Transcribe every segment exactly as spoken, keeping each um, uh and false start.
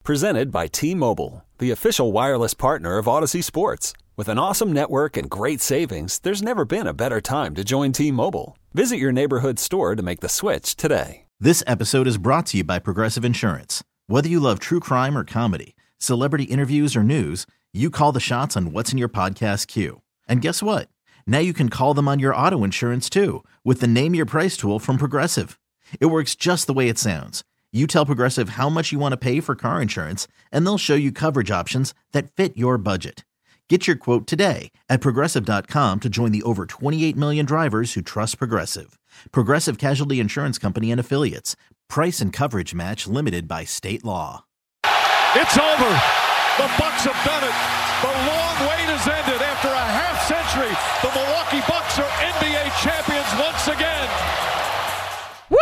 Presented by T-Mobile, the official wireless partner of Odyssey Sports. With an awesome network and great savings, there's never been a better time to join T-Mobile. Visit your neighborhood store to make the switch today. This episode is brought to you by Progressive Insurance. Whether you love true crime or comedy, celebrity interviews or news, you call the shots on what's in your podcast queue. And guess what? Now you can call them on your auto insurance too with the Name Your Price tool from Progressive. It works just the way it sounds. You tell Progressive how much you want to pay for car insurance, and they'll show you coverage options that fit your budget. Get your quote today at Progressive dot com to join the over twenty-eight million drivers who trust Progressive. Progressive Casualty Insurance Company and Affiliates. Price and coverage match limited by state law. It's over. The Bucks have done it. The long wait has ended. After a half century, the Milwaukee Bucks are N B A champions once again. Woo!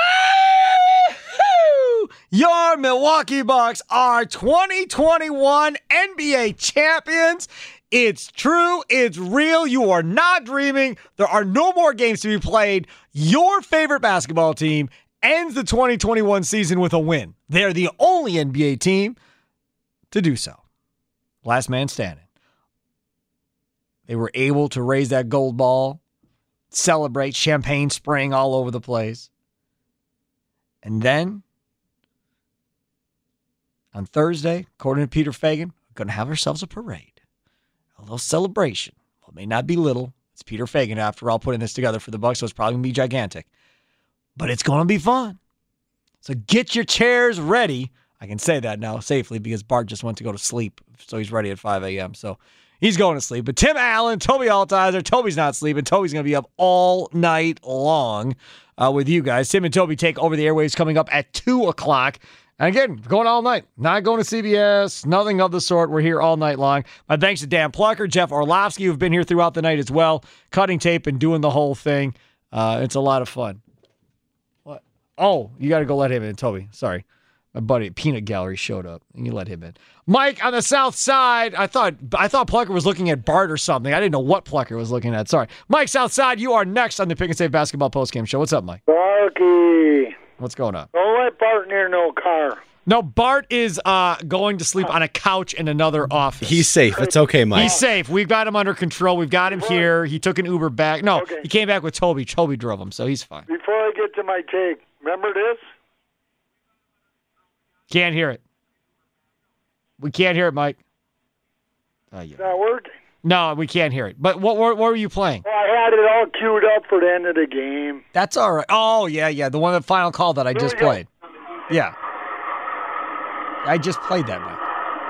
Your Milwaukee Bucks are twenty twenty-one N B A champions. It's true. It's real. You are not dreaming. There are no more games to be played. Your favorite basketball team ends the twenty twenty-one season with a win. They're the only N B A team to do so. Last man standing. They were able to raise that gold ball, celebrate, champagne spraying all over the place. And then, on Thursday, according to Peter Feigin, we're going to have ourselves a parade. A little celebration. Well, it may not be little. It's Peter Feigin, after all, putting this together for the Bucks, so it's probably going to be gigantic. But it's going to be fun. So get your chairs ready. I can say that now safely because Bart just went to go to sleep, so he's ready at five a.m., so he's going to sleep. But Tim Allen, Toby Altizer, Toby's not sleeping. Toby's going to be up all night long uh, with you guys. Tim and Toby take over the airwaves coming up at two o'clock. And again, going all night. Not going to C B S, nothing of the sort. We're here all night long. My thanks to Dan Plucker, Jeff Orlovsky, who've been here throughout the night as well, cutting tape and doing the whole thing. Uh, it's a lot of fun. What? Oh, you got to go let him in, Toby. Sorry. My buddy at Peanut Gallery showed up, and you let him in. Mike on the south side. I thought I thought Plucker was looking at Bart or something. I didn't know what Plucker was looking at. Sorry. Mike Southside, you are next on the Pick and Save Basketball Postgame Show. What's up, Mike? Barky. What's going on? Don't let Bart near no car. No, Bart is uh, going to sleep on a couch in another office. He's safe. It's okay, Mike. He's safe. We've got him under control. We've got him here. He took an Uber back. No, okay. He came back with Toby. Toby drove him, so he's fine. Before I get to my take, remember this? Can't hear it. We can't hear it, Mike. Oh, yeah. It's not working. No, we can't hear it. But what, what, what were you playing? Well, I had it all queued up for the end of the game. That's all right. Oh, yeah, yeah. The one, the final call that I There just we go. played. Yeah. I just played that, Mike.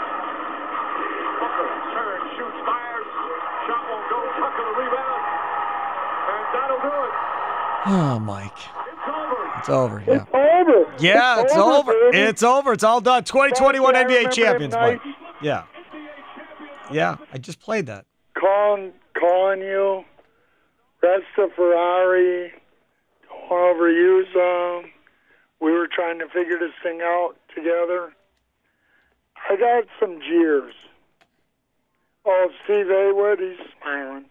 Turn, shoots, fires. Shot won't go. Tucker the rebound. And that'll do it. Oh, Mike. It's over. It's over, yeah. It's over. Yeah, it's, over. baby. It's over. It's all done. twenty twenty-one I N B A remember champions, them Mike. nights. Yeah. Yeah, I just played that. Calling, calling you. Resta Ferrari. Going over you some. We were trying to figure this thing out together. I got some jeers. Oh, Steve Haywood, he's smiling.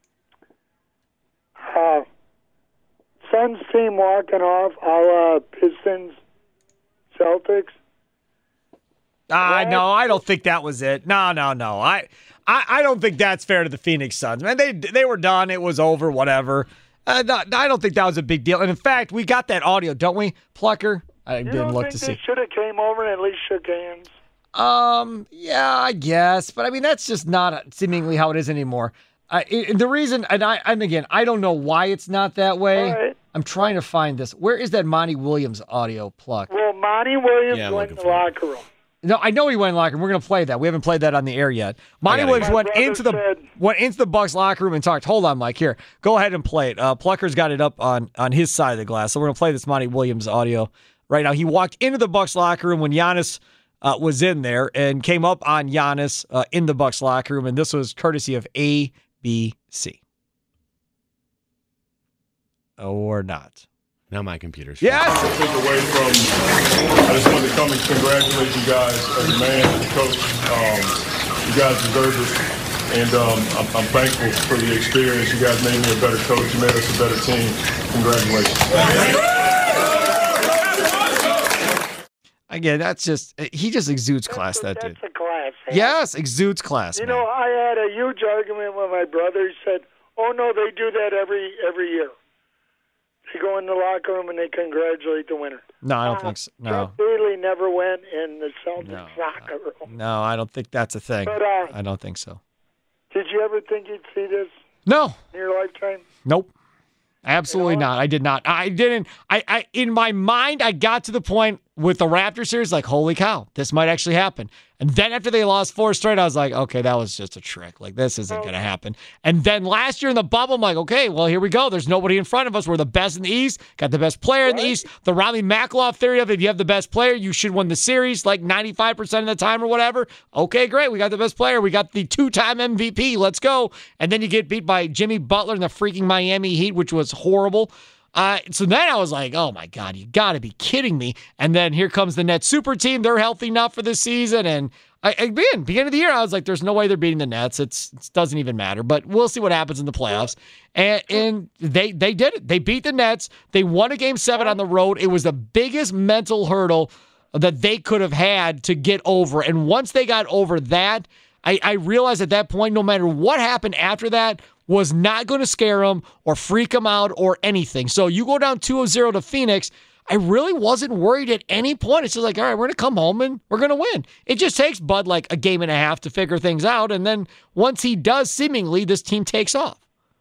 Uh, Suns team walking off, a la Pistons, Celtics. Ah, What? no, I don't think that was it. No, no, no. I, I, I don't think that's fair to the Phoenix Suns. Man, they they were done. It was over. Whatever. Uh, no, I don't think that was a big deal. And in fact, we got that audio, don't we, Plucker? I You didn't don't look think to they see. should have came over and at least shook hands? Um, yeah, I guess, but I mean that's just not seemingly how it is anymore. Uh, it, the reason, and I, and again, I don't know why it's not that way. All right. I'm trying to find this. Where is that Monty Williams audio, Pluck? Well, Monty Williams Yeah, I'm went in looking the for it. locker room. No, I know he went in the locker room. We're going to play that. We haven't played that on the air yet. Monty gotta Williams hear it. went My brother into the said- went into the Bucks locker room and talked. Hold on, Mike. Here, go ahead and play it. Uh, Plucker's got it up on on his side of the glass, so we're going to play this Monty Williams audio right now. He walked into the Bucks locker room when Giannis uh, was in there and came up on Giannis uh, in the Bucks locker room, and this was courtesy of A B C. Or not. Now my computer's Yes. Take away from, I just wanted to come and congratulate you guys as a man, as a coach. Um, you guys deserve it, and um, I'm, I'm thankful for the experience. You guys made me a better coach. You made us a better team. Congratulations. Again, that's just, he just exudes class, That's, that dude. that's a class. man. Yes, exudes class, You man. know, I had a huge argument with my brother. He said, "Oh no, they do that every every year. They go in the locker room and they congratulate the winner." No, I don't Uh, think so. No. Jeff Bailey never went in the Celtics No, locker room. No, I don't think that's a thing. But uh, I don't think so. did you ever think you'd see this No. in your lifetime? Nope. Absolutely You know? not. I did not. I didn't. I, I in my mind, I got to the point with the Raptors series, like, holy cow, this might actually happen. And then after they lost four straight, I was like, okay, that was just a trick. Like, this isn't going to happen. And then last year in the bubble, I'm like, okay, well, here we go. There's nobody in front of us. We're the best in the East. Got the best player in the East. The Rami Makloff theory of if you have the best player, you should win the series like ninety-five percent of the time or whatever. Okay, great. We got the best player. We got the two-time M V P. Let's go. And then you get beat by Jimmy Butler in the freaking Miami Heat, which was horrible. Uh, so then I was like, oh, my God, you got to be kidding me. And then here comes the Nets super team. They're healthy enough for this season. And I, again, beginning of the year, I was like, there's no way they're beating the Nets. It's, it doesn't even matter. But we'll see what happens in the playoffs. And, and they they did it. They beat the Nets. They won a game seven on the road. It was the biggest mental hurdle that they could have had to get over. And once they got over that, I, I realized at that point, no matter what happened after that, was not going to scare them or freak them out or anything. So you go down two oh to Phoenix, I really wasn't worried at any point. It's just like, all right, we're going to come home and we're going to win. It just takes Bud like a game and a half to figure things out. And then once he does, seemingly, this team takes off.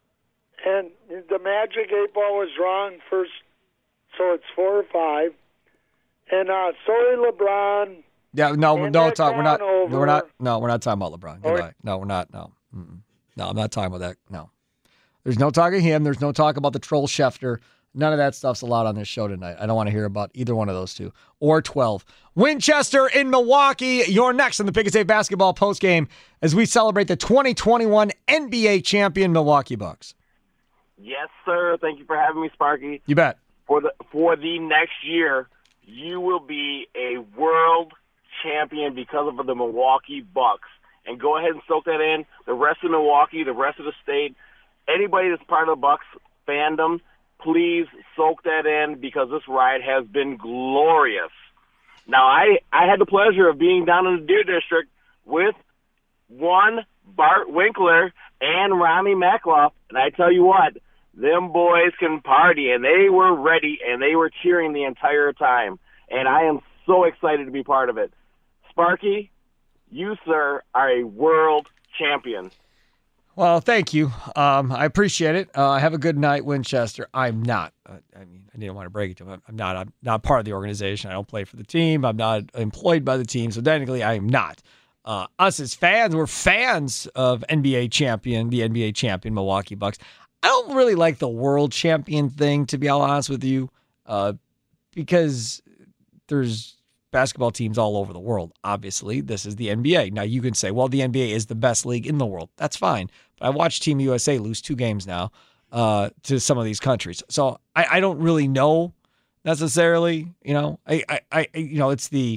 And the Magic eight ball was wrong first, so it's four or five. And uh, sorry, LeBron. Yeah, no, And no, that talk. We're not. down over- We're not. No, we're not talking about LeBron. Or- Goodbye. No, we're not. No, Mm-mm. no, I'm not talking about that. No, there's no talk of him. There's no talk about the troll Schefter. None of that stuff's allowed on this show tonight. I don't want to hear about either one of those two or twelve. Winchester in Milwaukee. You're next in the Pick and Save basketball postgame as we celebrate the twenty twenty-one N B A champion Milwaukee Bucks. Yes, sir. Thank you for having me, Sparky. You bet. For the for the next year, you will be a world champion because of the Milwaukee Bucks. And go ahead and soak that in. The rest of Milwaukee, the rest of the state, anybody that's part of the Bucks fandom, please soak that in because this ride has been glorious. Now, I, I had the pleasure of being down in the Deer District with one Bart Winkler and Rami Makloff, and I tell you what, them boys can party, and they were ready, and they were cheering the entire time, and I am so excited to be part of it. Sparky, you, sir, are a world champion. Well, thank you. Um, I appreciate it. Uh, have a good night, Winchester. I'm not. Uh, I mean, I didn't want to break it to him. I'm not. I'm not part of the organization. I don't play for the team. I'm not employed by the team. So technically, I am not. Uh, us as fans, we're fans of N B A champion, the N B A champion Milwaukee Bucks. I don't really like the world champion thing, to be all honest with you, uh, because there's basketball teams all over the world. Obviously, this is the N B A. Now, you can say, well, the N B A is the best league in the world. That's fine. But I watched Team U S A lose two games now uh, to some of these countries. So I, I don't really know necessarily, you know, I, I, I, you know, it's the,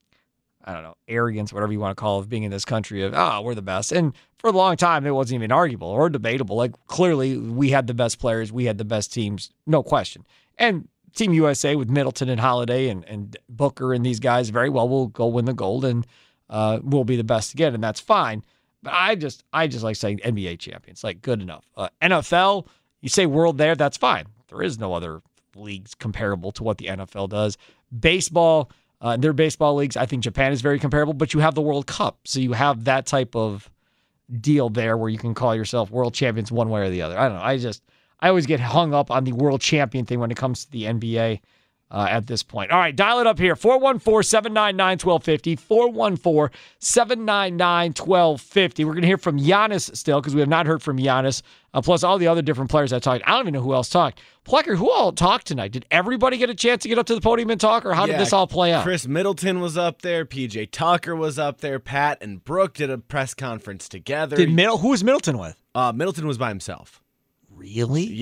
I don't know, arrogance, whatever you want to call it, of being in this country of, ah, oh, we're the best. And for a long time, it wasn't even arguable or debatable. Like, clearly, we had the best players. We had the best teams, no question. And Team U S A with Middleton and Holiday and, and Booker and these guys very well will go win the gold and uh, will be the best again, and that's fine. But I just I just like saying N B A champions, like good enough. Uh, N F L, you say world there, that's fine. There is no other leagues comparable to what the N F L does. Baseball, uh, their baseball leagues, I think Japan is very comparable, but you have the World Cup, so you have that type of deal there where you can call yourself world champions one way or the other. I don't know. I just I always get hung up on the world champion thing when it comes to the N B A uh, at this point. All right, dial it up here. four one four, seven nine nine, one two five zero. four one four, seven nine nine, one two five zero. We're going to hear from Giannis still because we have not heard from Giannis, uh, plus all the other different players that talked. I don't even know who else talked. Plecker, who all talked tonight? Did everybody get a chance to get up to the podium and talk, or how Yeah, did this all play out? Chris Middleton was up there. P J Tucker was up there. Pat and Brooke did a press conference together. Did Middle? Who was Middleton with? Uh, Middleton was by himself. Really? Yeah.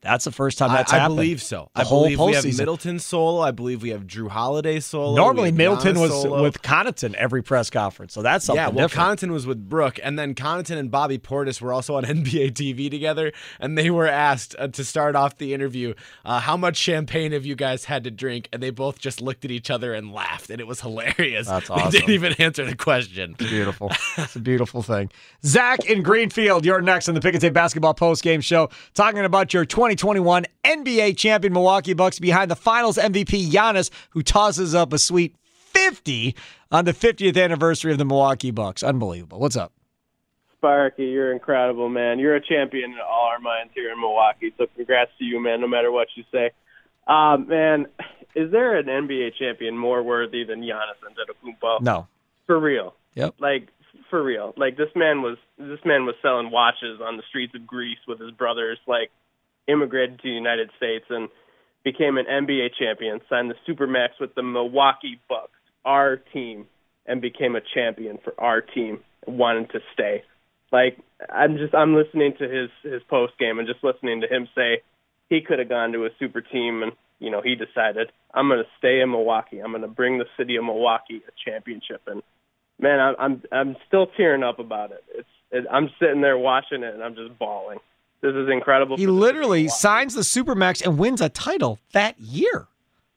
That's the first time I, that's I happened. believe so. The I whole believe we have postseason. Middleton solo. I believe we have Drew Holiday solo. Normally, we have Middleton Giannis was solo. with Connaughton every press conference, so that's something Yeah, well, different. Connaughton was with Brooke, and then Connaughton and Bobby Portis were also on N B A T V together, and they were asked uh, to start off the interview, uh, how much champagne have you guys had to drink? And they both just looked at each other and laughed, and it was hilarious. That's They awesome. didn't even answer the question. It's beautiful. It's a beautiful thing. Zach in Greenfield, you're next on the Pick and Save Basketball postgame show, talking about your twenty twenty-one N B A champion Milwaukee Bucks behind the Finals M V P Giannis, who tosses up a sweet fifty on the fiftieth anniversary of the Milwaukee Bucks. Unbelievable. What's up? Sparky, you're incredible, man. You're a champion in all our minds here in Milwaukee, so congrats to you, man, no matter what you say. Um, man, is there an N B A champion more worthy than Giannis Antetokounmpo? No. For real. Yep. Like, for real. Like, this man was this man was selling watches on the streets of Greece with his brothers, like, immigrated to the United States and became an N B A champion, signed the Supermax with the Milwaukee Bucks, our team, and became a champion for our team and wanted to stay. Like, I'm just I'm listening to his, his post game and just listening to him say he could have gone to a super team and, you know, he decided, I'm going to stay in Milwaukee. I'm going to bring the city of Milwaukee a championship. And, man, I'm I'm, I'm still tearing up about it. It's it, I'm sitting there watching it, and I'm just bawling. This is incredible. He literally signs the Supermax and wins a title that year.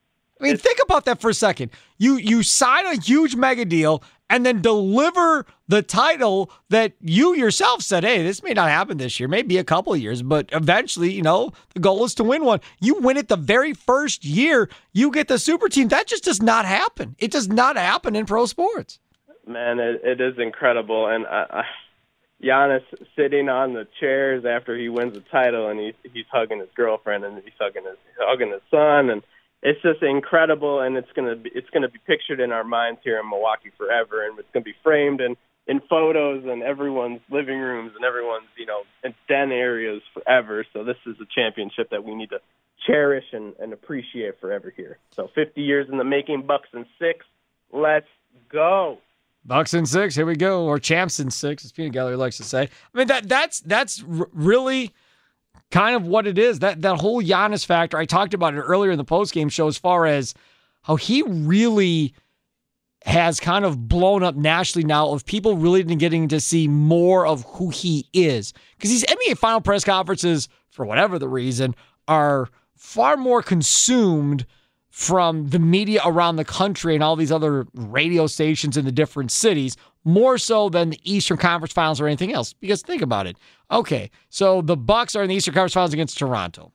I mean, think about that for a second. You you sign a huge mega deal and then deliver the title that you yourself said, hey, this may not happen this year, maybe a couple of years, but eventually, you know, the goal is to win one. You win it the very first year, you get the super team. That just does not happen. It does not happen in pro sports. Man, it, it is incredible. And I, I, Giannis sitting on the chairs after he wins the title, and he's, he's hugging his girlfriend, and he's hugging his, hugging his son, and it's just incredible, and it's gonna be it's gonna be pictured in our minds here in Milwaukee forever, and it's gonna be framed in, in photos in everyone's living rooms and everyone's you know in den areas forever. So this is a championship that we need to cherish and, and appreciate forever here. So fifty years in the making, Bucks in six. Let's go. Bucks in six, here we go, or champs in six, as Peanut Gallery likes to say. I mean, that that's that's r- really kind of what it is. That that whole Giannis factor, I talked about it earlier in the postgame show as far as how he really has kind of blown up nationally now of people really getting to see more of who he is. Because these N B A final press conferences, for whatever the reason, are far more consumed from the media around the country and all these other radio stations in the different cities, more so than the Eastern Conference Finals or anything else. Because think about it. Okay, so the Bucks are in the Eastern Conference Finals against Toronto.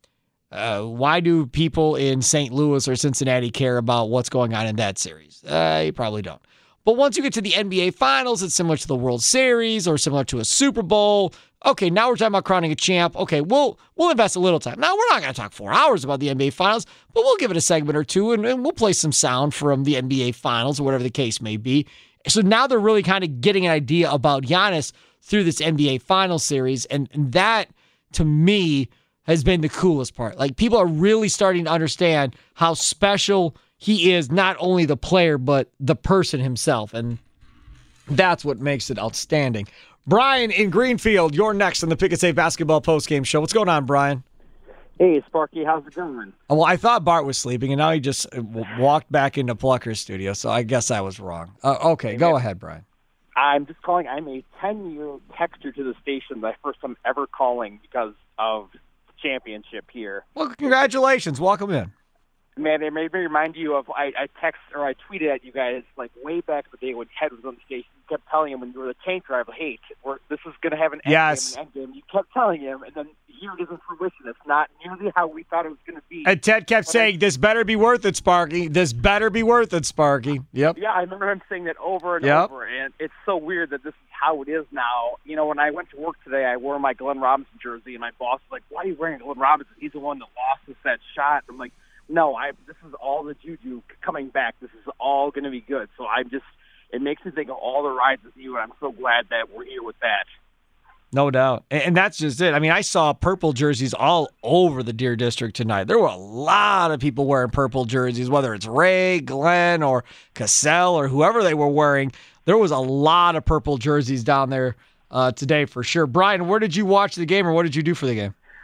Uh, why do people in Saint Louis or Cincinnati care about what's going on in that series? Uh, you probably don't. But once you get to the N B A Finals, it's similar to the World Series or similar to a Super Bowl. Okay, now we're talking about crowning a champ. Okay, we'll we'll invest a little time. Now, we're not going to talk four hours about the N B A Finals, but we'll give it a segment or two, and, and we'll play some sound from the N B A Finals or whatever the case may be. So now they're really kind of getting an idea about Giannis through this N B A Finals series, and, and that, to me, has been the coolest part. Like, people are really starting to understand how special he is, not only the player, but the person himself, and that's what makes it outstanding. Brian in Greenfield, you're next on the Pick and Save Basketball postgame show. What's going on, Brian? Hey, Sparky, how's it going? Oh, well, I thought Bart was sleeping, and now he just walked back into Plucker's studio, so I guess I was wrong. Uh, okay, hey, go man. ahead, Brian. I'm just calling. I'm a ten-year texter to the station. My first time ever calling because of the championship here. Well, congratulations. Welcome in. Man, it made me remind you of, I, I text or I tweeted at you guys like way back in the day when Ted was on the station. You kept telling him when you were the tank driver, hey, we're, this is going to have an end yes. game, an end game. You kept telling him, and then here it is in fruition. It's not nearly how we thought it was going to be. And Ted kept but saying, I, this better be worth it, Sparky. This better be worth it, Sparky. Yep. Yeah, I remember him saying that over and yep. over, and it's so weird that this is how it is now. You know, when I went to work today, I wore my Glenn Robinson jersey, and my boss was like, why are you wearing Glenn Robinson? He's the one that lost us that shot. I'm like, no, I. This is all the juju coming back. This is all going to be good. So I'm just, it makes me think of all the rides with you, and I'm so glad that we're here with that. No doubt. And that's just it. I mean, I saw purple jerseys all over the Deer District tonight. There were a lot of people wearing purple jerseys, whether it's Ray, Glenn, or Cassell, or whoever they were wearing. There was a lot of purple jerseys down there uh, today for sure. Brian, where did you watch the game, or what did you do for the game?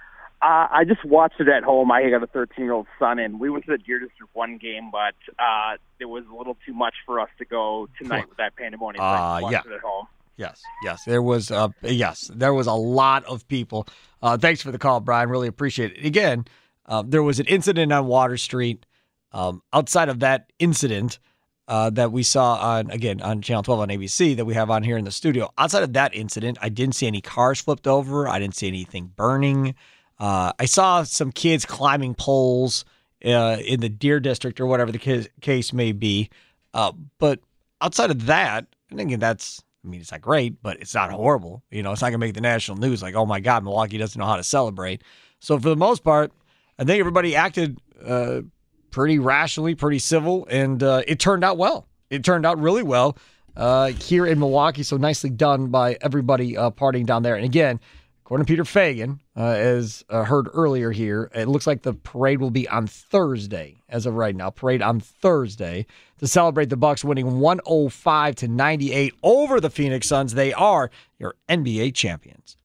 Uh, I just watched it at home. I got a thirteen-year-old son, and we went to the Deer District one game, but uh, it was a little too much for us to go tonight with that pandemonium. So I Uh, watched yeah. it at home. Yes, yes. There was uh, yes, there was a lot of people. Uh, thanks for the call, Brian. Really appreciate it. Again, uh, there was an incident on Water Street. Um, outside of that incident uh, that we saw on again on Channel twelve on A B C that we have on here in the studio, outside of that incident, I didn't see any cars flipped over. I didn't see anything burning. Uh, I saw some kids climbing poles uh, in the Deer District or whatever the case, case may be. Uh, but outside of that, I think that's. I mean, it's not great, but it's not horrible. You know, it's not going to make the national news like, oh, my God, Milwaukee doesn't know how to celebrate. So for the most part, I think everybody acted uh, pretty rationally, pretty civil, and uh, it turned out well. It turned out really well uh, here in Milwaukee, so nicely done by everybody uh, partying down there. And again, according to Peter Feigin, uh, as uh, heard earlier here, it looks like the parade will be on Thursday as of right now. Parade on Thursday to celebrate the Bucks winning one oh five to ninety-eight over the Phoenix Suns. They are your N B A champions.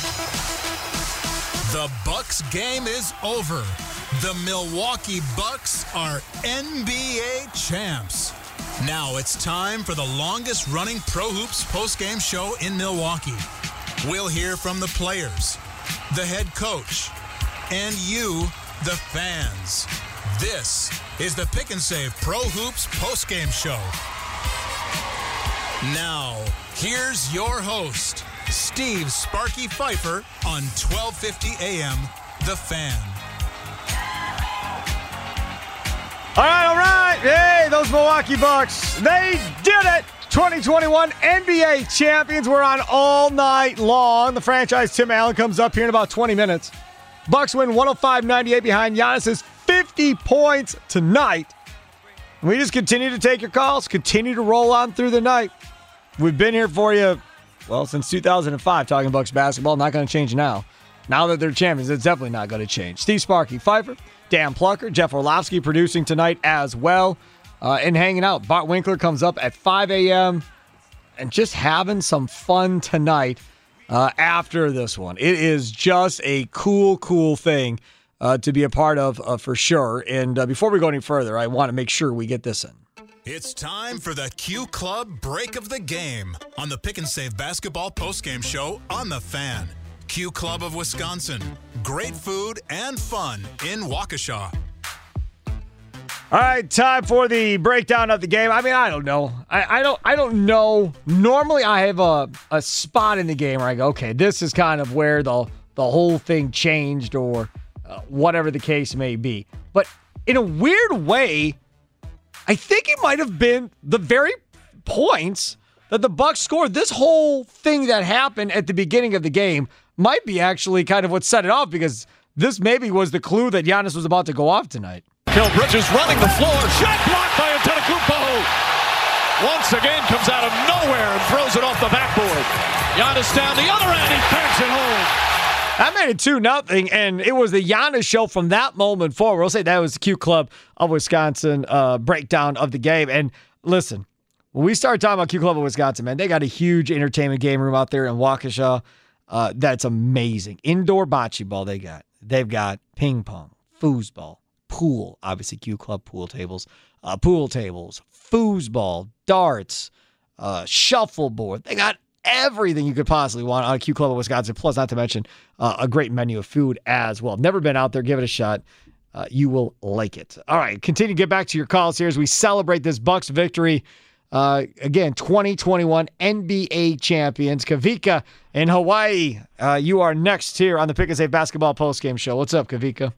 The Bucks game is over. The Milwaukee Bucks are N B A champs. Now it's time for the longest-running Pro Hoops postgame show in Milwaukee. We'll hear from the players, the head coach, and you, the fans. This is the Pick and Save Pro Hoops postgame show. Now, here's your host, Steve Sparky Pfeiffer on twelve fifty A M, The Fan. All right, all right. Hey, those Milwaukee Bucks, they did it. twenty twenty-one N B A champions. We're on all night long. The franchise Tim Allen comes up here in about twenty minutes. Bucks win one oh five ninety-eight behind Giannis's fifty points tonight. We just continue to take your calls, continue to roll on through the night. We've been here for you, well, since two thousand five, talking Bucks basketball. Not going to change now. Now that they're champions, it's definitely not going to change. Steve Sparky Pfeiffer, Dan Plucker, Jeff Orlovsky producing tonight as well. Uh, and hanging out. Bart Winkler comes up at five a.m. and just having some fun tonight uh, after this one. It is just a cool, cool thing uh, to be a part of uh, for sure. And uh, before we go any further, I want to make sure we get this in. It's time for the Q Club break of the game on the Pick and Save basketball postgame show on The Fan. Q Club of Wisconsin. Great food and fun in Waukesha. All right, time for the breakdown of the game. I mean, I don't know. I, I don't I don't know. Normally I have a, a spot in the game where I go, okay, this is kind of where the, the whole thing changed or uh, whatever the case may be. But in a weird way, I think it might have been the very points that the Bucks scored. This whole thing that happened at the beginning of the game might be actually kind of what set it off, because this maybe was the clue that Giannis was about to go off tonight. Kill Bridges running the floor. Shot blocked by Antetokounmpo. Once again comes out of nowhere and throws it off the backboard. Giannis down the other end. He banks it home. That made it two nothing, and it was the Giannis show from that moment forward. We'll say that was the Q Club of Wisconsin uh, breakdown of the game. And listen, when we start talking about Q Club of Wisconsin, man, they got a huge entertainment game room out there in Waukesha. Uh, that's amazing. Indoor bocce ball they got. They've got ping pong, foosball, pool, obviously Q Club pool tables, uh, pool tables, foosball, darts, uh, shuffleboard. They got everything you could possibly want on a Q Club of Wisconsin, plus not to mention uh, a great menu of food as well. Never been out there, give it a shot. Uh, you will like it. All right, continue to get back to your calls here as we celebrate this Bucks victory. Uh, again, twenty twenty-one N B A champions. Kavika in Hawaii, uh, you are next here on the Pick and Save basketball postgame show. What's up, Kavika?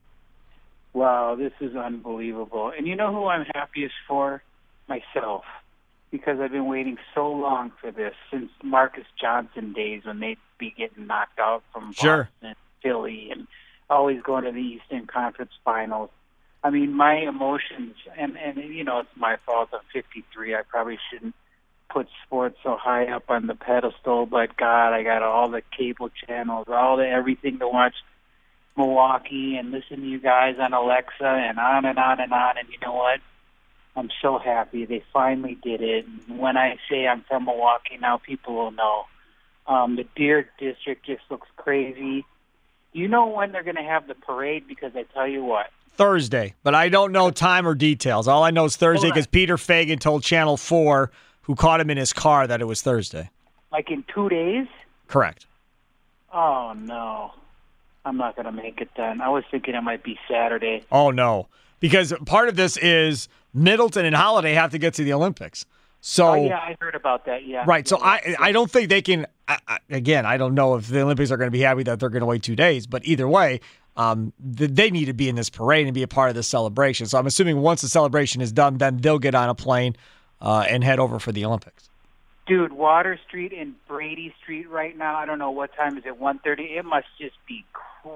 Wow, this is unbelievable. And you know who I'm happiest for? Myself. Because I've been waiting so long for this, since Marcus Johnson days when they'd be getting knocked out from Boston Sure. and Philly and always going to the Eastern Conference Finals. I mean, my emotions, and, and you know, it's my fault. I'm fifty-three. I probably shouldn't put sports so high up on the pedestal, but God, I got all the cable channels, all the everything to watch Milwaukee and listen to you guys on Alexa and on and on and on. And you know what? I'm so happy they finally did it. When I say I'm from Milwaukee now, people will know. Um, the Deer District just looks crazy. You know when they're going to have the parade? Because I tell you what. Thursday, but I don't know time or details. All I know is Thursday because Peter Feigin told Channel four, who caught him in his car, that it was Thursday. Like in two days? Correct. Oh, no. I'm not going to make it then. I was thinking it might be Saturday. Oh, no. Because part of this is Middleton and Holiday have to get to the Olympics. So, oh, yeah, I heard about that, yeah. Right, so yeah, I I don't think they can, I, I, again, I don't know if the Olympics are going to be happy that they're going to wait two days, but either way, um, th- they need to be in this parade and be a part of this celebration. So I'm assuming once the celebration is done, then they'll get on a plane uh, and head over for the Olympics. Dude, Water Street and Brady Street right now, I don't know what time is it, one thirty? It must just be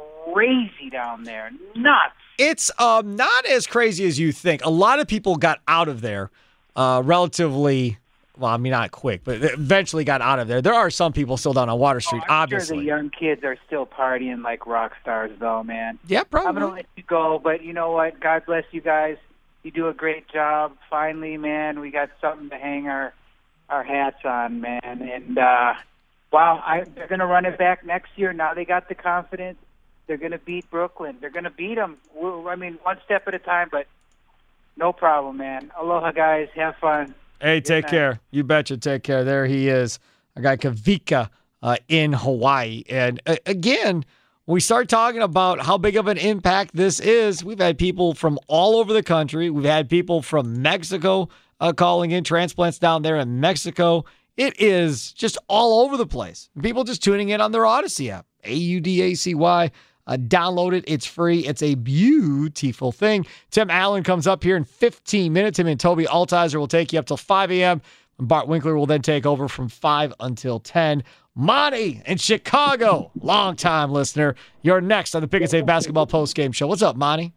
crazy down there. Nuts. It's um, not as crazy as you think. A lot of people got out of there uh, relatively, well, I mean, not quick, but eventually got out of there. There are some people still down on Water Street, oh, I'm obviously. Sure the young kids are still partying like rock stars, though, man. Yeah, probably. I'm going to let you go, but you know what? God bless you guys. You do a great job. Finally, man, we got something to hang our, our hats on, man. And, uh, wow, I, they're going to run it back next year. Now they got the confidence. They're going to beat Brooklyn. They're going to beat them. We're, I mean, one step at a time, but no problem, man. Aloha, guys. Have fun. Hey, Good take night. care. You betcha. Take care. There he is, a guy Kavika uh, in Hawaii. And uh, again, we start talking about how big of an impact this is. We've had people from all over the country. We've had people from Mexico uh, calling in, transplants down there in Mexico. It is just all over the place. People just tuning in on their Odyssey app, A U D A C Y. Uh, download it. It's free. It's a beautiful thing. Tim Allen comes up here in fifteen minutes. Him and Toby Altizer will take you up till five a.m. Bart Winkler will then take over from five until ten. Monty in Chicago, longtime listener. You're next on the Pick and Save Basketball Postgame Show. What's up, Monty?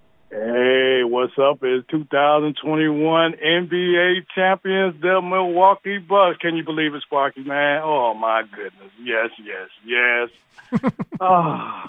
Hey, what's up? It's two thousand twenty-one N B A champions, the Milwaukee Bucks. Can you believe it, Sparky, man? Oh, my goodness. Yes, yes, yes. oh.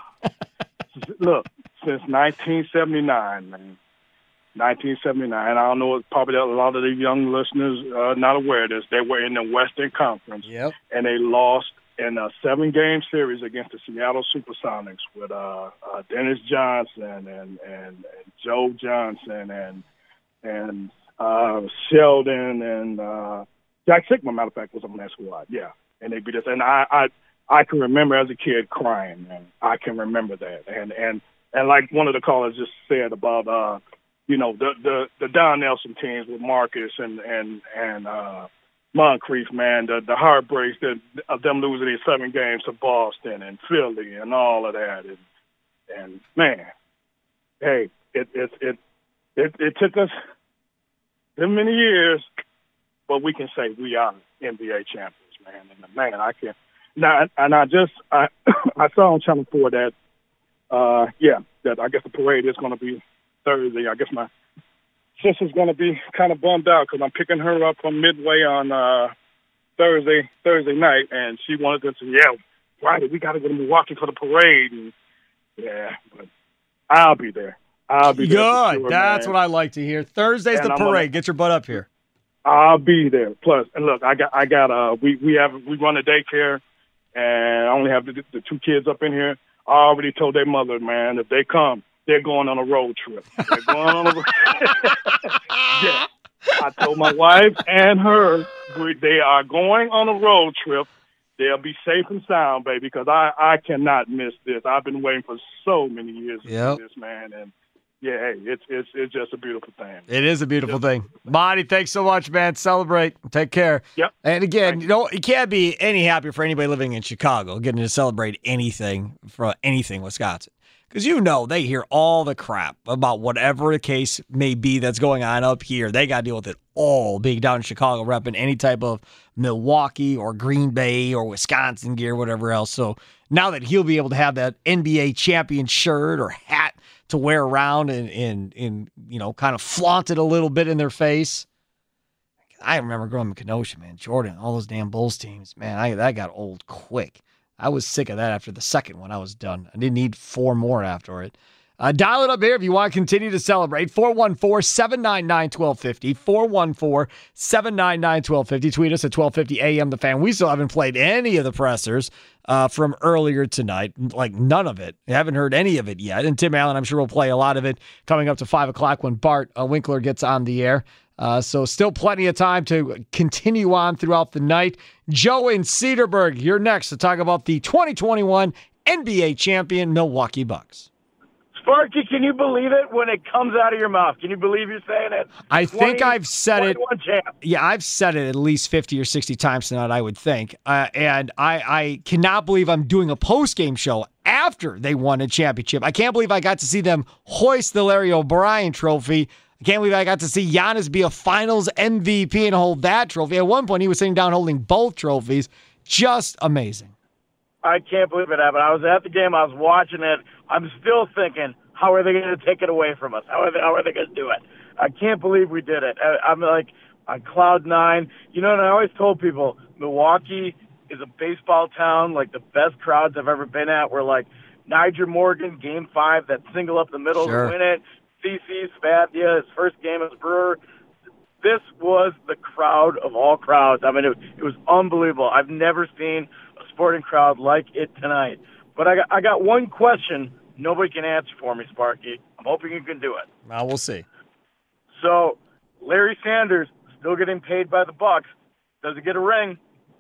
Look, since nineteen seventy-nine, man. nineteen seventy-nine. I don't know, probably a lot of the young listeners are not aware of this. They were in the Western Conference, yep. and they lost in a seven-game series against the Seattle Supersonics with uh, uh, Dennis Johnson and, and, and Joe Johnson and and uh, Sheldon and uh, Jack Sigma, matter of fact, was on that squad. Yeah, and they beat us. And I, I I can remember as a kid crying, man. I can remember that. And and and like one of the callers just said about, uh, you know, the the the Don Nelson teams with Marcus and and and uh, Moncrief, man, the the heartbreaks that of them losing these seven games to Boston and Philly and all of that, and and man, hey, it it it it, it took us that many years, but we can say we are N B A champions, man. And man, I can now, and I just I I saw on Channel Four that uh yeah that I guess the parade is going to be Thursday. I guess my sister's going to be kind of bummed out because I'm picking her up from Midway on uh, Thursday Thursday night, and she wanted to say, yeah, Friday, we got to go to Milwaukee for the parade. And, yeah, but I'll be there. I'll be Good. there. Good. Sure, That's man. what I like to hear. Thursday's And the I'm parade. gonna- Get your butt up here. I'll be there. Plus, and look, I got, I got, uh, we we have, we run a daycare, and I only have the, the two kids up in here. I already told their mother, man, if they come, they're going on a road trip. They're going on a road Yeah. I told my wife and her we- they are going on a road trip. They'll be safe and sound, baby, because I, I cannot miss this. I've been waiting for so many years to Yep. do this, man. And, yeah, hey, it's it's it's just a beautiful thing. It is a beautiful thing. Monty, thanks so much, man. Celebrate. Take care. Yep. And again, you know, it can't be any happier for anybody living in Chicago getting to celebrate anything from anything Wisconsin. Because you know they hear all the crap about whatever the case may be that's going on up here. They got to deal with it all being down in Chicago, repping any type of Milwaukee or Green Bay or Wisconsin gear, whatever else. So now that he'll be able to have that N B A champion shirt or hat to wear around and, and, and you know, kind of flaunt it a little bit in their face. I remember growing up in Kenosha, man. Jordan, all those damn Bulls teams, man, I, that got old quick. I was sick of that after the second one. I was done. I didn't need four more after it. Uh, dial it up here if you want to continue to celebrate. four one four, seven nine nine, one two five zero. four one four, seven nine nine, one two five zero. Tweet us at twelve fifty A M The Fan. We still haven't played any of the pressers uh, from earlier tonight. Like, none of it. We haven't heard any of it yet. And Tim Allen, I'm sure, will play a lot of it coming up to five o'clock when Bart uh, Winkler gets on the air. Uh, so still plenty of time to continue on throughout the night. Joe in Cedarburg, you're next to talk about the twenty twenty-one N B A champion Milwaukee Bucks. Sparky, can you believe it when it comes out of your mouth? Can you believe you're saying it? I think I've said it. Champ. Yeah, I've said it at least fifty or sixty times tonight, I would think. Uh, and I, I cannot believe I'm doing a post-game show after they won a championship. I can't believe I got to see them hoist the Larry O'Brien trophy. I can't believe I got to see Giannis be a finals M V P and hold that trophy. At one point, he was sitting down holding both trophies. Just amazing. I can't believe it happened. I was at the game. I was watching it. I'm still thinking, how are they going to take it away from us? How are they, how are they going to do it? I can't believe we did it. I, I'm like on cloud nine. You know, and I always told people, Milwaukee is a baseball town, like the best crowds I've ever been at were like Nyjer Morgan, game five, that single up the middle Sure. to win it. C C Sabathia, his first game as a Brewer. This was the crowd of all crowds. I mean, it, it was unbelievable. I've never seen a sporting crowd like it tonight. But I got, I got one question nobody can answer for me, Sparky. I'm hoping you can do it. Well, we'll see. So, Larry Sanders still getting paid by the Bucks. Does he get a ring?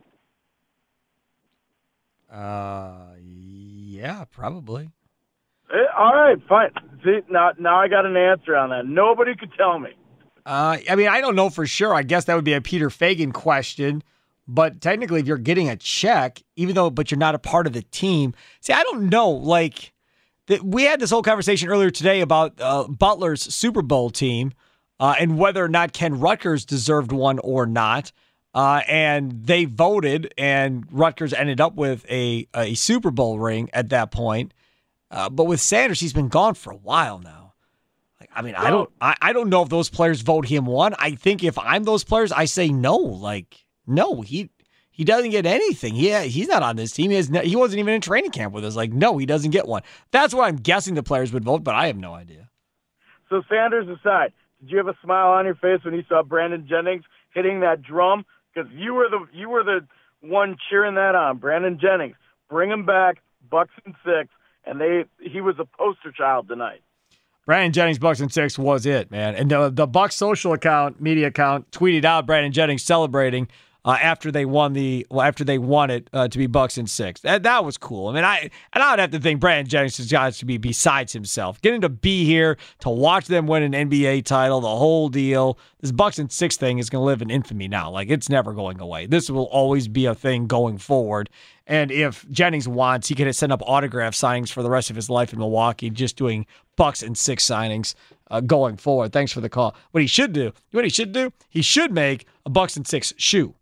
Uh, yeah, probably. Eh, all right, fine. See, now, now I got an answer on that. Nobody could tell me. Uh, I mean, I don't know for sure. I guess that would be a Peter Fagan question. But technically, if you're getting a check, even though, but you're not a part of the team. See, I don't know. Like, the, we had this whole conversation earlier today about uh, Butler's Super Bowl team uh, and whether or not Ken Rutgers deserved one or not. Uh, and they voted, and Rutgers ended up with a, a Super Bowl ring at that point. Uh, but with Sanders, he's been gone for a while now. Like, I mean, I don't, I, I don't know if those players vote him one. I think if I'm those players, I say no. Like, no, he he doesn't get anything. He he's not on this team. He has no, he wasn't even in training camp with us. Like, no, he doesn't get one. That's what I'm guessing the players would vote, but I have no idea. So Sanders aside, did you have a smile on your face when you saw Brandon Jennings hitting that drum? Because you were the you were the one cheering that on. Brandon Jennings, bring him back, Bucks and six. And they he was a poster child tonight. Brandon Jennings, Bucks and six was it, man. And the, the Bucks social account, media account, tweeted out Brandon Jennings celebrating uh, after they won the well, after they won it uh, to be Bucks and six. That that was cool. I mean, I and I would have to think Brandon Jennings has got to be besides himself. Getting to be here to watch them win an N B A title, the whole deal. This Bucks and six thing is going to live in infamy now. Like, it's never going away. This will always be a thing going forward. And if Jennings wants, he could send up autograph signings for the rest of his life in Milwaukee, just doing Bucks and six signings uh, going forward. Thanks for the call. What he should do, what he should do, he should make a Bucks and six shoe.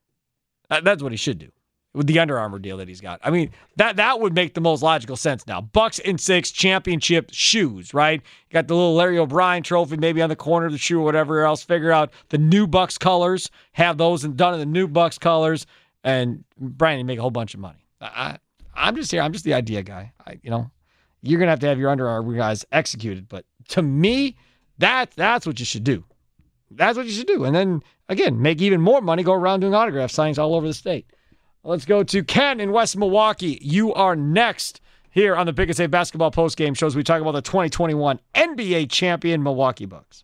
Uh, that's what he should do with the Under Armour deal that he's got. I mean, that that would make the most logical sense now. Bucks and six championship shoes, right? You got the little Larry O'Brien trophy maybe on the corner of the shoe or whatever else. Figure out the new Bucks colors, have those and done in the new Bucks colors. And Brian, you make a whole bunch of money. I, I'm just here. I'm just the idea guy. I, you know, you're gonna have to have your Under Armour guys executed. But to me, that that's what you should do. That's what you should do. And then again, make even more money. Go around doing autograph signings all over the state. Let's go to Ken in West Milwaukee. You are next here on the Pick and Save Basketball postgame shows. We talk about the twenty twenty-one N B A champion Milwaukee Bucks.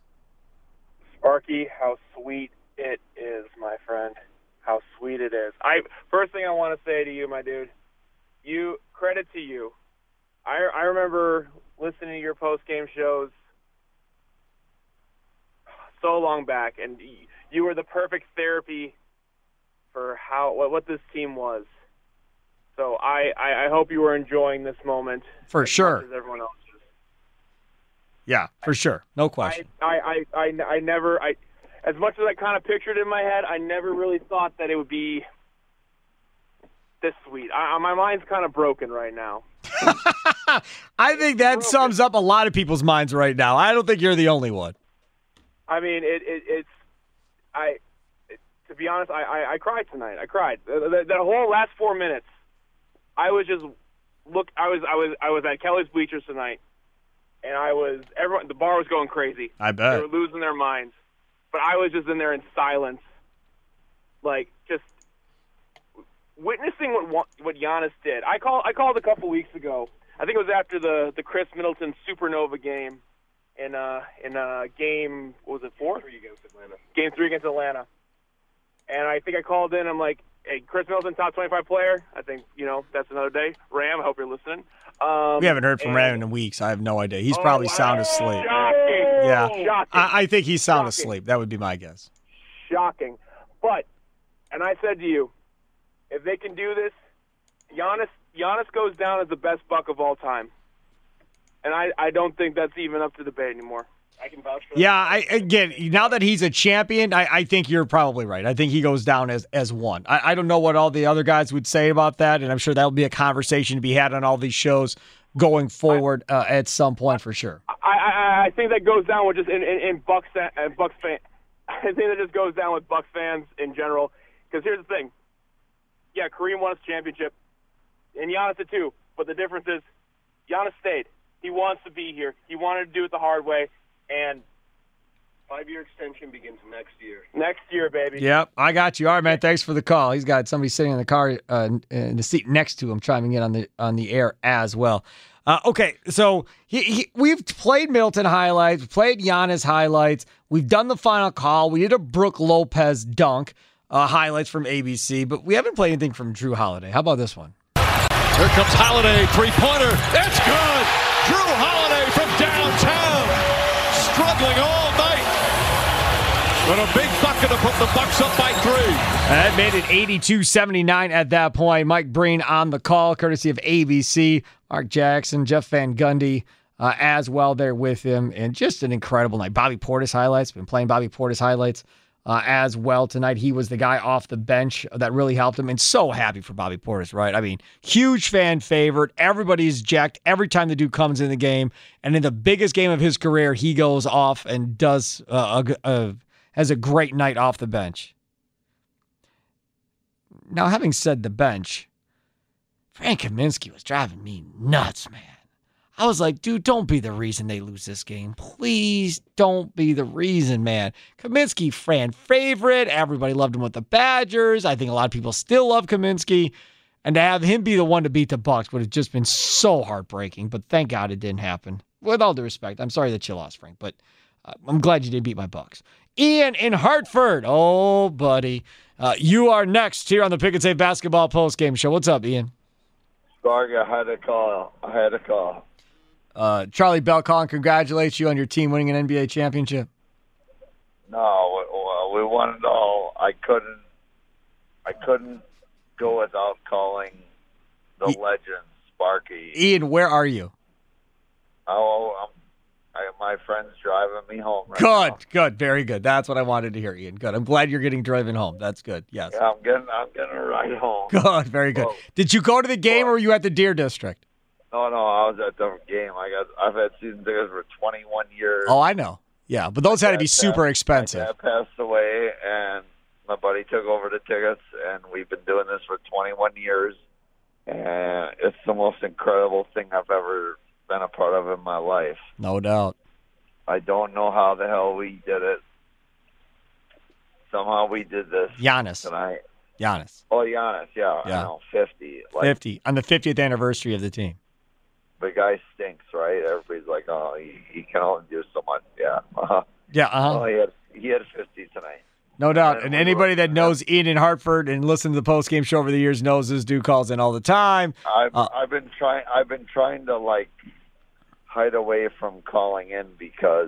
Sparky, how sweet it is, my friend. How sweet it is. I first thing I want to say to you, my dude, you credit to you. I I remember listening to your post game shows so long back, and you were the perfect therapy for how what, what this team was. So I, I, I hope you were enjoying this moment for as sure. much as everyone else is. Yeah, for sure, no question. I I, I, I, I never I. As much as I kind of pictured it in my head, I never really thought that it would be this sweet. I, my mind's kind of broken right now. I think that sums up a lot of people's minds right now. I don't think you're the only one. I mean, it, it, it's I. It, to be honest, I, I, I cried tonight. I cried. The, the, the whole last four minutes, I was just look. I was I was I was at Kelly's Bleachers tonight, and I was everyone. The bar was going crazy. I bet. They were losing their minds, but I was just in there in silence, like just witnessing what what Giannis did. I call I called a couple weeks ago. I think it was after the the Chris Middleton Supernova game in uh in uh game what was it four? Three against Atlanta. Game three against Atlanta. And I think I called in. I'm like, hey, Chris Middleton, top twenty-five player. I think, you know, that's another day. Ram, I hope you're listening. Um, We haven't heard from and- Ram in weeks. I have no idea. He's Oh, probably wow. sound asleep. Shocking. Yeah, Shocking. I, I think he's sound Shocking. asleep. That would be my guess. Shocking. But, and I said to you, if they can do this, Giannis, Giannis goes down as the best Buck of all time. And I, I don't think that's even up to debate anymore. I can vouch for that. Yeah, I, again, now that he's a champion, I, I think you're probably right. I think he goes down as as one. I, I don't know what all the other guys would say about that, and I'm sure that'll be a conversation to be had on all these shows going forward uh, at some point for sure. I, I, I think that goes down with just in, in, in Bucks and Bucks fan. I think that just goes down with Bucks fans in general. Because here's the thing. Yeah, Kareem won his championship, and Giannis did too. But the difference is, Giannis stayed. He wants to be here. He wanted to do it the hard way, and Five-year extension begins next year. next year, baby. Yep, I got you. All right, man. Thanks for the call. He's got somebody sitting in the car uh, in the seat next to him, chiming in on the on the air as well. Uh, okay, so he, he, we've played Middleton highlights, we've played Giannis highlights. We've done the final call. We did a Brooke Lopez dunk uh, highlights from A B C, but we haven't played anything from Drew Holiday. How about this one? Here comes Holiday, three-pointer. It's good. Drew Holiday from downtown, struggling all night. But a big bucket to put the Bucks up by three. That made it eighty-two seventy-nine at that point. Mike Breen on the call, courtesy of A B C. Mark Jackson, Jeff Van Gundy uh, as well there with him. And just an incredible night. Bobby Portis highlights. Been playing Bobby Portis highlights uh, as well tonight. He was the guy off the bench that really helped him. And so happy for Bobby Portis, right? I mean, huge fan favorite. Everybody's jacked every time the dude comes in the game. And in the biggest game of his career, he goes off and does uh, a, a has a great night off the bench. Now, having said the bench, Frank Kaminsky was driving me nuts, man. I was like, dude, don't be the reason they lose this game. Please don't be the reason, man. Kaminsky, fan favorite. Everybody loved him with the Badgers. I think a lot of people still love Kaminsky. And to have him be the one to beat the Bucks would have just been so heartbreaking. But thank God it didn't happen. With all due respect, I'm sorry that you lost, Frank, but uh, I'm glad you did beat my Bucks. Ian in Hartford. Oh, buddy. Uh, you are next here on the Pick and Save Basketball Postgame Show. What's up, Ian? Spark, I had a call. I had a call. Uh, Charlie Bell calling, congratulates you on your team winning an N B A championship. No, we, we won it all. I couldn't. I couldn't go without calling the E- legend, Sparky. Ian, where are you? Oh, I'm, I, my friend's driving me home right Good, now. good, very good. That's what I wanted to hear, Ian. Good. I'm glad you're getting driven home. That's good. Yes. Yeah, I'm getting. I'm getting a ride home. Good, very good. Well, Did you go to the game or were you at the Deer District? No, no, I was at the game. I got. I've had season tickets for twenty-one years. Oh, I know. Yeah, but those had to be Dad super passed- expensive. My dad passed away, and my buddy took over the tickets, and we've been doing this for twenty-one years. And it's the most incredible thing I've ever been a part of in my life. No doubt. I don't know how the hell we did it. Somehow we did this Giannis. tonight. Giannis. Oh, Giannis, yeah, Yeah. I know, fifty. Like, fifty. On the fiftieth anniversary of the team. the guy stinks, right? Everybody's like, oh, he, he can only do so much. Yeah. Uh-huh. Yeah, uh-huh. Oh, he had, he had fifty tonight. No doubt. And And we anybody were- that knows Ian in Hartford and listened to the postgame show over the years knows this dude calls in all the time. I've Uh, I've been trying I've been trying to like hide away from calling in because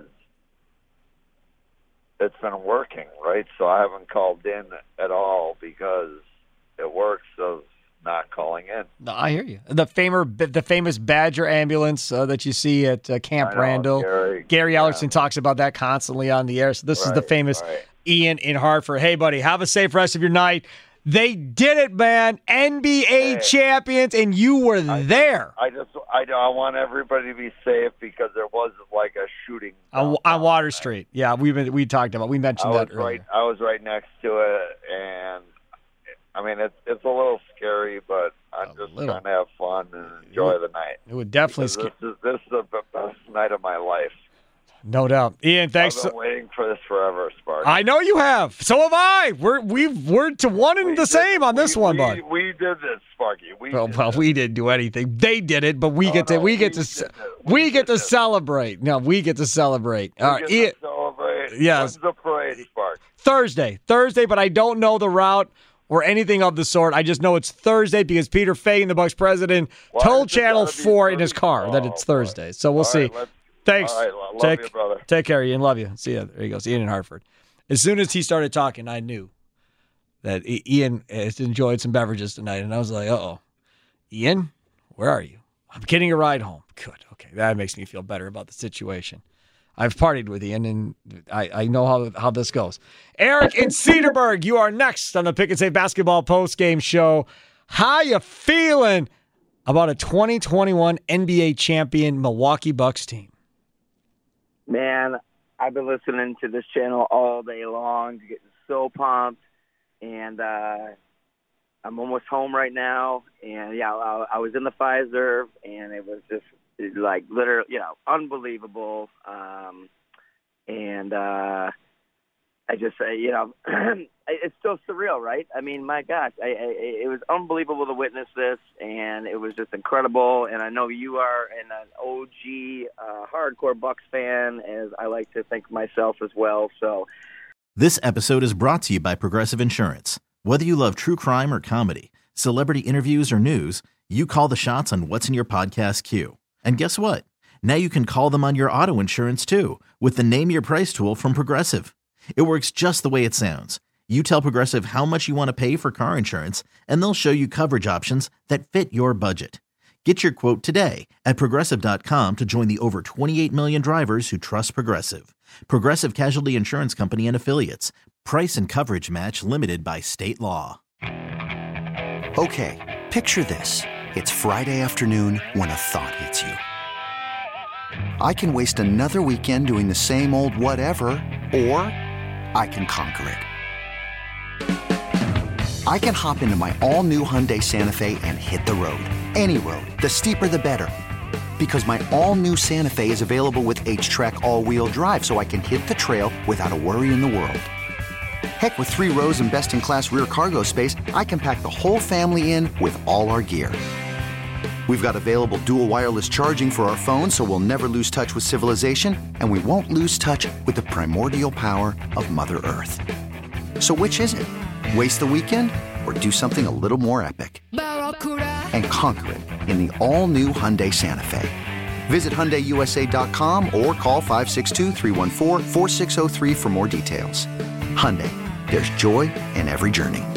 it's been working, right? So I haven't called in at all because it works of not calling in. No, I hear you. The famous, the famous Badger ambulance uh, that you see at uh, Camp I know, Randall. Gary, Gary yeah. Ellerson talks about that constantly on the air. So this is the Right, famous right. Ian in Hartford. Hey, buddy, have a safe rest of your night. They did it, man. N B A Hey. champions, and you were there I just I, I want everybody to be safe because there was like a shooting. on, on Water Street. Yeah, we been we talked about. We I mentioned was that earlier. right I was right next to it, and I mean, it's it's a little scary, but I'm just little. trying to have fun and enjoy the night. It would definitely Because scare. This is, this is the best night of my life. No doubt. Ian, thanks. I've been so- waiting for this forever, Sparky. I know you have. So have I. We're we've we're to one and We the did- same on this we, one, we, bud. We did this, Sparky. We Well, did well, this. we didn't do anything. They did it, but we Oh, get to no, we get we to ce- did it. we, We get did to it. celebrate. No, we get to celebrate. We All right, get Ian, to celebrate. Yes. When's the parade, Spark? Thursday, Thursday, but I don't know the route or anything of the sort. I just know it's Thursday because Peter Fagan, the Bucks president, Why told does it Channel gotta be four in his Thursday? car that Oh, it's boy. Thursday. So we'll All see. right, let's- Thanks. All right, lo- love take, you, brother. Take care, Ian. Love you. See you. There he goes. Ian in Hartford. As soon as he started talking, I knew that I- Ian has enjoyed some beverages tonight, and I was like, uh-oh. Ian, where are you? I'm getting a ride home. Good. Okay, that makes me feel better about the situation. I've partied with Ian, and I, I know how, how this goes. Eric in Cedarburg, you are next on the Pick and Save Basketball postgame show. How you feeling about a twenty twenty-one N B A champion Milwaukee Bucks team? Man, I've been listening to this channel all day long, getting so pumped, and uh, I'm almost home right now. And yeah, I, I was in the Pfizer, and it was just like literally, you know, unbelievable. Um, and uh, I just, uh, you know, it's still surreal, right? I mean, my gosh, I, I, it was unbelievable to witness this, and it was just incredible. And I know you are an, an O G uh, hardcore Bucks fan, as I like to think myself as well. So, This episode is brought to you by Progressive Insurance. Whether you love true crime or comedy, celebrity interviews or news, you call the shots on what's in your podcast queue. And guess what? Now you can call them on your auto insurance too with the Name Your Price tool from Progressive. It works just the way it sounds. You tell Progressive how much you want to pay for car insurance, and they'll show you coverage options that fit your budget. Get your quote today at Progressive dot com to join the over twenty-eight million drivers who trust Progressive. Progressive Casualty Insurance Company and Affiliates. Price and coverage match limited by state law. Okay, picture this. It's Friday afternoon when a thought hits you. I can waste another weekend doing the same old whatever, or I can conquer it. I can hop into my all-new Hyundai Santa Fe and hit the road. Any road. The steeper, the better. Because my all-new Santa Fe is available with H-Track all-wheel drive, so I can hit the trail without a worry in the world. Heck, with three rows and best-in-class rear cargo space, I can pack the whole family in with all our gear. We've got available dual wireless charging for our phones, so we'll never lose touch with civilization, and we won't lose touch with the primordial power of Mother Earth. So which is it? Waste the weekend or do something a little more epic? And conquer it in the all-new Hyundai Santa Fe. Visit Hyundai U S A dot com or call five six two, three one four, four six zero three for more details. Hyundai, there's joy in every journey.